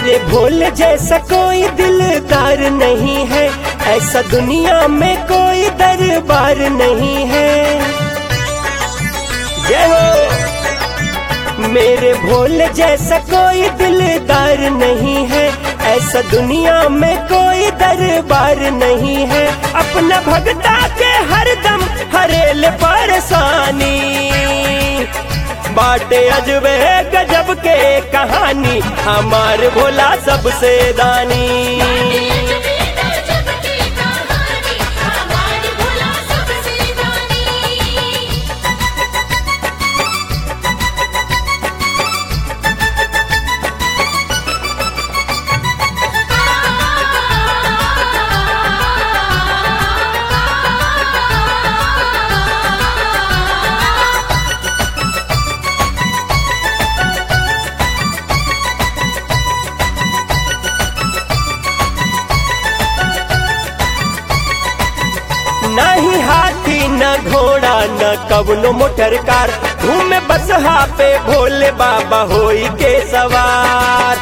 मेरे भोले जैसा कोई दिलदार नहीं है, ऐसा दुनिया में कोई दरबार नहीं है। जय हो। मेरे भोले जैसा कोई दिलदार नहीं है, ऐसा दुनिया में कोई दरबार नहीं है। अपना भगता के हरदम हरेल परेशानी, बाटे अजबे गजब के कहानी, हमार भोला सबसे दानी। नहीं हाथी न घोड़ा न कवनो मोटर कार, घूमे बसहा पे भोले बाबा होई के सवार।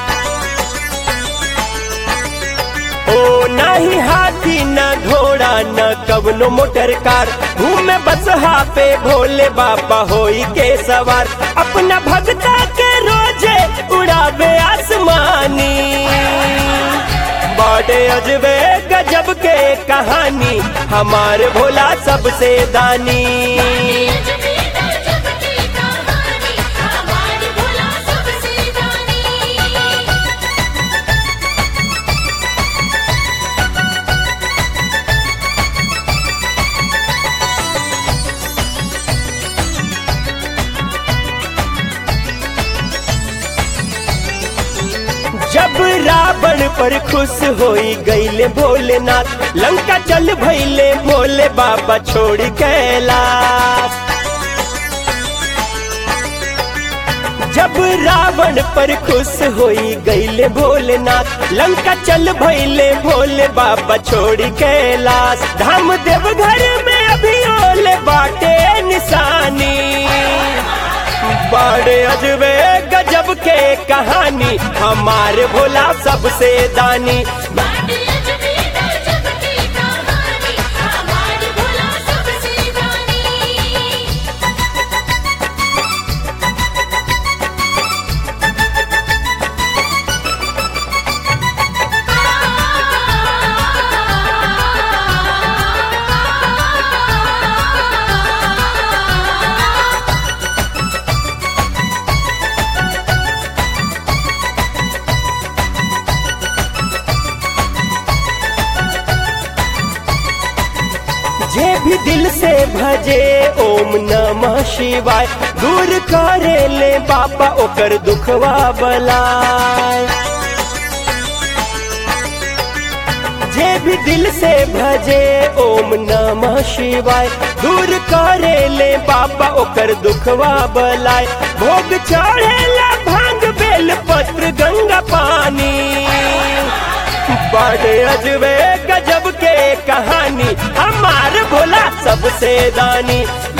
ओ नहीं हाथी न घोड़ा न कवनो मोटर कार, घूमे बसहा पे भोले बाबा होई के सवार। अपना भगता के रोजे उड़ावे आसमानी, बाटे अजबे गजब के कहानी, हमारे भोला सबसे दानी। जब रावण पर खुश होई गईले भोलेनाथ, लंका चल भइले भोले बाबा छोड़ कैलाश। जब रावण पर खुश होई गईले भोलेनाथ, लंका चल भइले भोले बाबा छोड़ कैलाश। धाम देवघर में अभी ओले बाटे निशानी, बड़े अजबे गजब के कहानी, हमारे भोला सबसे दानी। जे भी दिल से भजे ओम नमः शिवाय, दूर करे ले बाबा ओकर दुखवा बलाय। जे भी दिल से भजे ओम नमः शिवाय, दूर करे ले बाबा ओकर दुखवा बलाय। भोग चढ़ेला भांग बेल पत्र गंगा पानी, बड़े अजबे गजब के कहानी, हमार भोला सबसे दानी।